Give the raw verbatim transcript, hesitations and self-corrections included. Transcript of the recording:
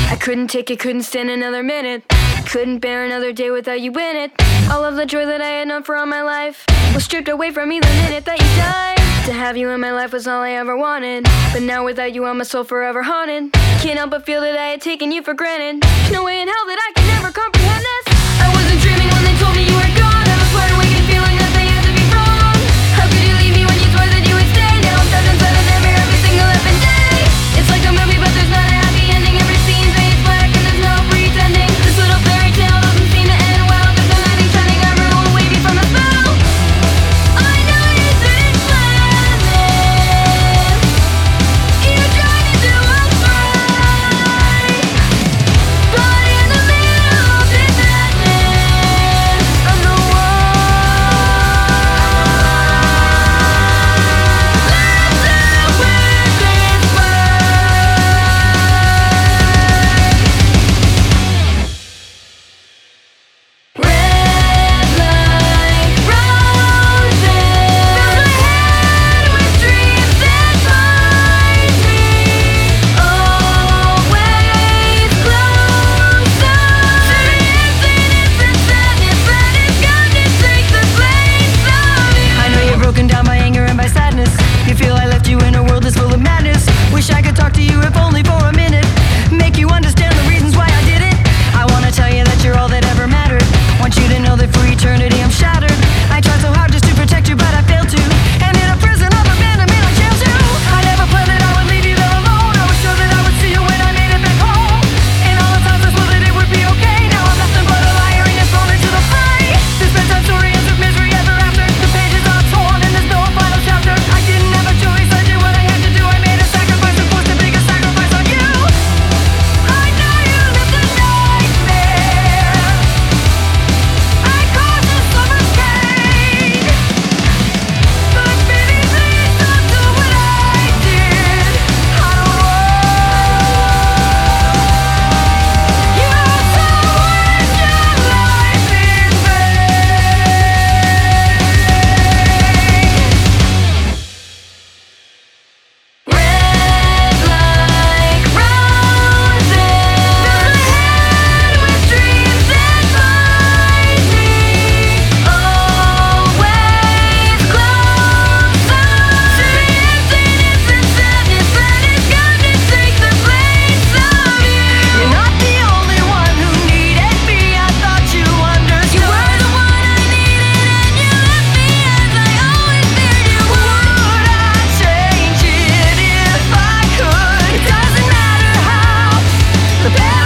I couldn't take it, couldn't stand another minute. Couldn't bear another day without you in it. All of the joy that I had known for all my life was stripped away from me the minute that you died. To have you in my life was all I ever wanted, but now without you, I'm a soul forever haunted. Can't help but feel that I had taken you for granted. There's no way in hell that I could ever comprehend this. I wasn't dreaming when they told me you were gone. I was wide awake and feeling that they had to be wrong. How could you leave me when you swore that you would stay? Now I'm trapped inside a nightmare every single effing day. It's like a movie, but there's not a happy ending. Every scene's made black and there's no pretending. This little fairy tale doesn't seem to end well. There's no knight in shining armor who will wave you from a spell. I know you didn't plan this. You tried to do what's right, but in the middle of this madness, I'm the one. Let's not wear this fight. Red light roses fills my head with dreams that bind me. Always closer to the emptiness and sadness that has come to take the place of you. I know you're broken down by anger and by sadness. You feel I left you in a world that's full of madness. Wish I could talk to you if only for a minute. Make you understand the reasons why I did it. I wanna tell you that you're all that ever mattered. Want you to know that for eternity I'm shattered. I tried so hard just to protect you, but I failed to. And in a prison of abandonment I jailed you. I never planned that I would leave you there alone. I was sure that I would see you when I made it back home. And all the times I swore that it would be okay. Now I'm nothing but a liar and you're thrown into the fray. This bedtime story ends with misery ever after. The pages are torn and there's no final chapter. I didn't have a choice, I did what I had to do. I made a sacrifice and forced a bigger sacrifice on you. I know you lived a nightmare. I caused you so much pain. But baby, please don't do what I did. I don't want you to waste your life in vain. Red like roses fills my head with dreams that bind me. Always closer to the emptiness and sadness that has come to take the place of you. You're not the only one who needed me. I thought you understood. You were the one I needed and you left me as I always feared you would. I'd change it if I could. It doesn't matter how. The